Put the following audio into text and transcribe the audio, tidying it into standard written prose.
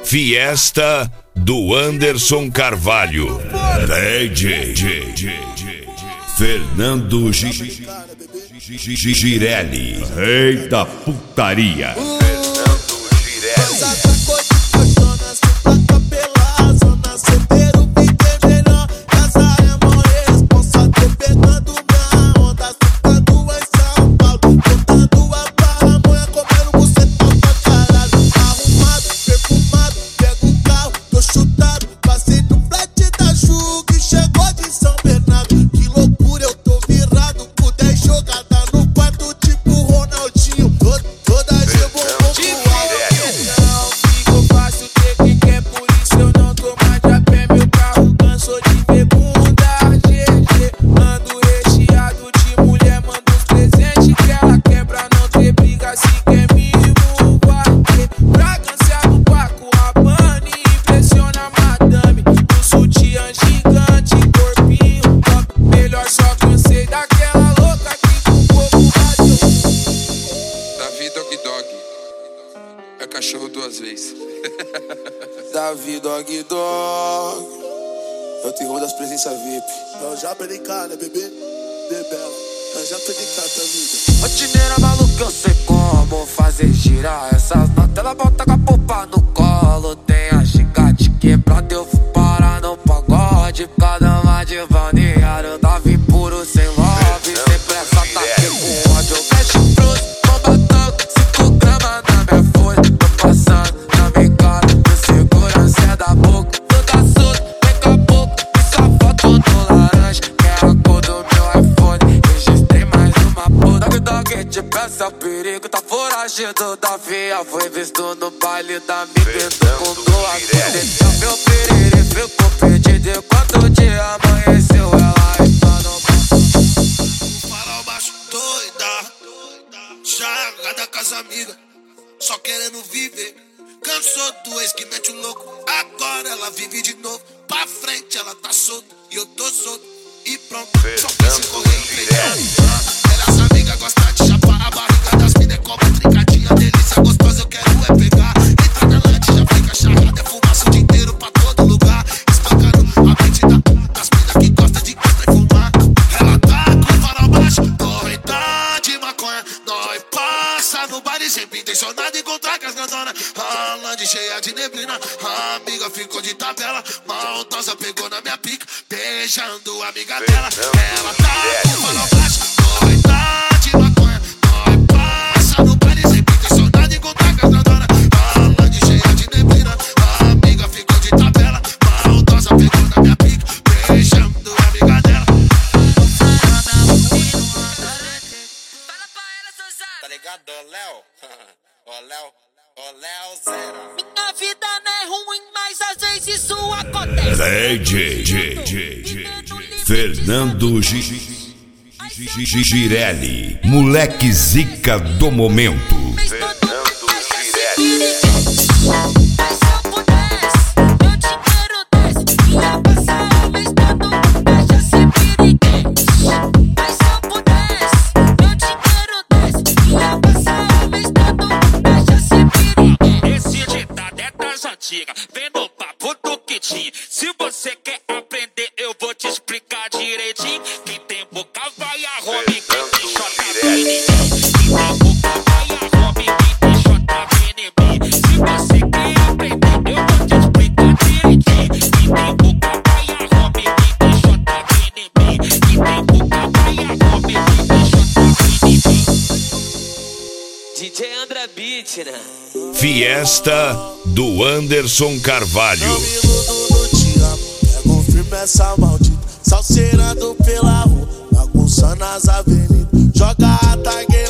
Fiesta do Anderson Carvalho. DJ Fernando Girelli. Rei da putaria. É cachorro duas vezes. Davi Dog Dog é o terror das presenças VIP. Eu já brincar, né, bebê? Bebela, eu já tô de cata, vida. Rotineira maluca, eu sei como fazer girar essas notas. Ela volta com a popa no colo. Tem a gigante quebrada, eu fui parar no pagode. Cada uma de balneário, Davi puro, sem love. Sem pressa, tá com ódio. Eu fecho o fruto, bomba tanto, 5 gramas na minha folha. Tô passando na minha cara, meu segurança é da boca. Toda solta, daqui a pouco, e só foto no laranja, que é a cor do meu iPhone. Registrei mais uma puta. Dog Dog te peça, o perigo tá foragido. Davi foi visto no baile da amiga com duas vezes. Meu perere ficou perdido enquanto o dia amanheceu. Ela está no Farol baixo, doida, jogada com as amigas, só querendo viver. Cansou do ex que mete o louco, agora ela vive de novo. Pra frente ela tá solta e eu tô solto. E pronto, só pensa em correr e treinar. Elas amigas gostam de chapar a barriga das minas, cobra trincadinha, delícia gostosa, eu quero é pegar. Entra na lente, já fica charrada, é fumaça o dia inteiro pra todo lugar. Espancando a mente das minas que gosta de costa e fumar. Ela tá com o farol baixo, correta de maconha. Nós passa no baile sempre intencionado encontrar com as grandonas. A land cheia de neblina, a amiga ficou de tabela. Maldosa pegou na minha pica, beijando a amiga dela. Ela tá com o farol baixo, correta de maconha. Nós passa no baile sempre intencionado encontrar com as grandonas. A land cheia de neblina, a amiga ficou de tabela. Maldosa pegou na minha pica, beijando a amiga dela. Tá ligado, Léo? Ô Léo Zera. Minha vida não é ruim, mas às vezes isso acontece. DJ Fernando Girelli. Moleque zica do momento. Vem no papo do que tinha. Se você quer aprender, eu vou te explicar direitinho. Quem tem boca vai a Rome, quem tem chota vem em mim. Quem tem boca vai a Rome, quem tem chota vem em mim. Se você quer aprender, eu vou te explicar direitinho. Quem tem boca vai a Rome, quem tem chota vem em mim. Quem tem boca vai a Rome, quem tem chota vem em mim. DJ André Beat, né? Fiesta do Anderson Carvalho. Não me iludo no te amo, pego firme essa maldita, salseirando pela rua, bagunçando as avenidas, joga a tague